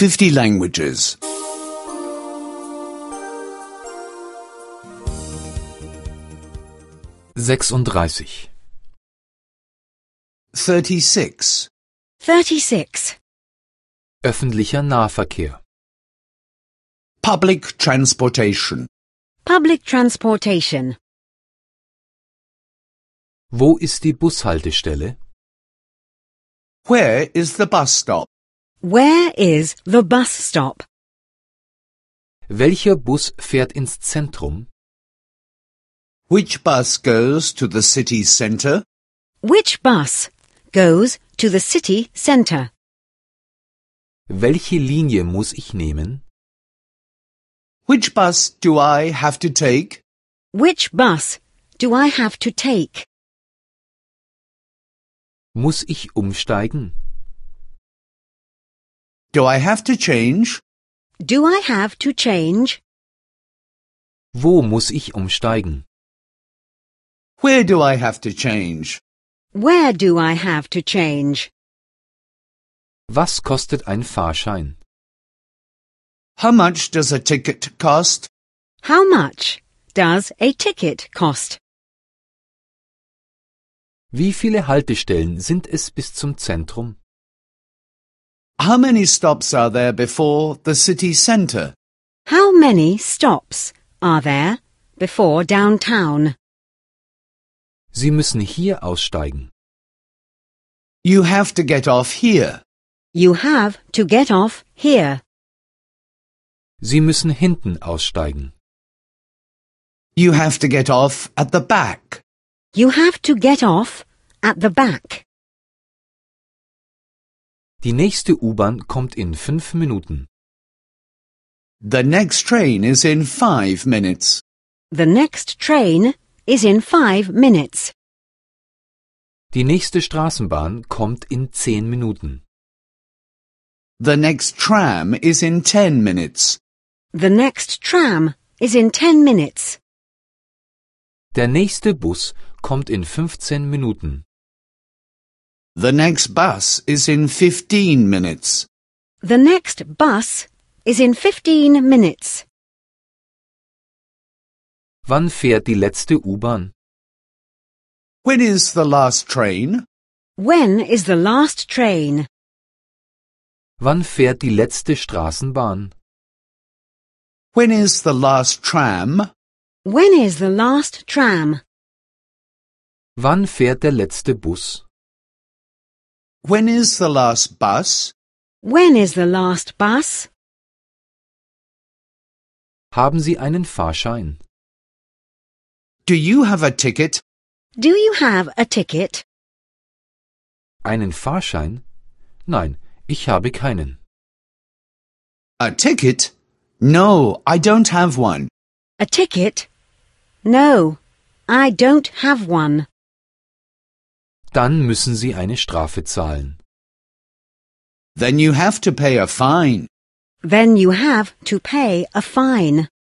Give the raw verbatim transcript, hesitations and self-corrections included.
fifty languages. sechsunddreißig. thirty-six. thirty-six. Öffentlicher Nahverkehr. Public transportation. Public transportation. Wo ist die Bushaltestelle? Where is the bus stop? Where is the bus stop? Welcher Bus fährt ins Zentrum? Which bus goes to the city centre? Which bus goes to the city centre? Welche Linie muss ich nehmen? Which bus do I have to take? Which bus do I have to take? Muss ich umsteigen? Do I have to change? Do I have to change? Wo muss ich umsteigen? Where do I have to change? Where do I have to change? Was kostet ein Fahrschein? How much does a ticket cost? How much does a ticket cost? Wie viele Haltestellen sind es bis zum Zentrum? How many stops are there before the city centre? How many stops are there before downtown? Sie müssen hier aussteigen. You have to get off here. You have to get off here. Sie müssen hinten aussteigen. You have to get off at the back. You have to get off at the back. Die nächste U-Bahn kommt in fünf Minuten. The next train is in five minutes. The next train is in five minutes. Die nächste Straßenbahn kommt in zehn Minuten. The next tram is in ten minutes. The next tram is in ten minutes. Der nächste Bus kommt in fünfzehn Minuten. The next bus is in fifteen minutes. The next bus is in fifteen minutes. Wann fährt die letzte U-Bahn? When is the last train? When is the last train? Wann fährt die letzte Straßenbahn? When is the last tram? When is the last tram? Wann fährt der letzte Bus? When is the last bus? When is the last bus? Haben Sie einen Fahrschein? Do you have a ticket? Do you have a ticket? Einen Fahrschein? Nein, ich habe keinen. A ticket? No, I don't have one. A ticket? No, I don't have one. Dann müssen Sie eine Strafe zahlen. Then you have to pay a fine. Then you have to pay a fine.